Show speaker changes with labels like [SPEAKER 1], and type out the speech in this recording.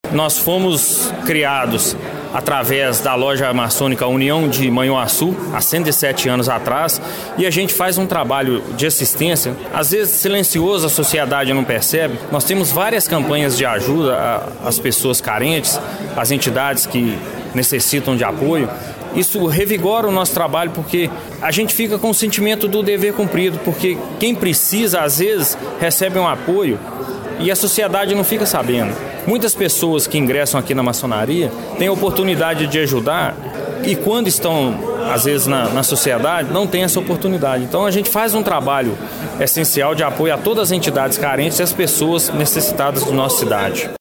[SPEAKER 1] Nós fomos criados através da loja maçônica União de Manhuaçu, há 107 anos atrás, e a gente faz um trabalho de assistência, às vezes silencioso, a sociedade não percebe. Nós temos várias campanhas de ajuda às pessoas carentes, às entidades que necessitam de apoio. Isso revigora o nosso trabalho porque a gente fica com o sentimento do dever cumprido, porque quem precisa, às vezes, recebe um apoio e a sociedade não fica sabendo. Muitas pessoas que ingressam aqui na maçonaria têm a oportunidade de ajudar e quando estão, às vezes, na sociedade, não tem essa oportunidade. Então a gente faz um trabalho essencial de apoio a todas as entidades carentes e as pessoas necessitadas da nossa cidade.